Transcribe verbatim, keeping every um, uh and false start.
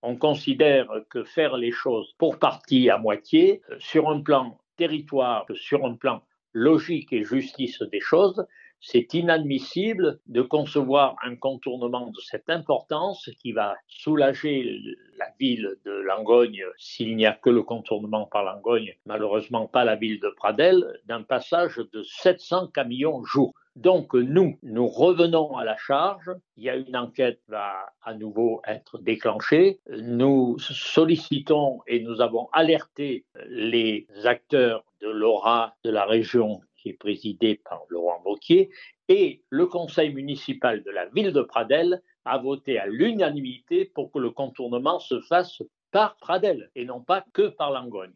On considère que faire les choses pour partie à moitié, sur un plan territoire, sur un plan logique et justice des choses, c'est inadmissible de concevoir un contournement de cette importance qui va soulager la ville de Langogne, s'il n'y a que le contournement par Langogne, malheureusement pas la ville de Pradelles, d'un passage de sept cents camions jour. Donc nous, nous revenons à la charge, il y a une enquête qui va à nouveau être déclenchée, nous sollicitons et nous avons alerté les acteurs de l'O R A de la région qui est présidé par Laurent Wauquiez, et le conseil municipal de la ville de Pradelles a voté à l'unanimité pour que le contournement se fasse par Pradelles et non pas que par Langogne.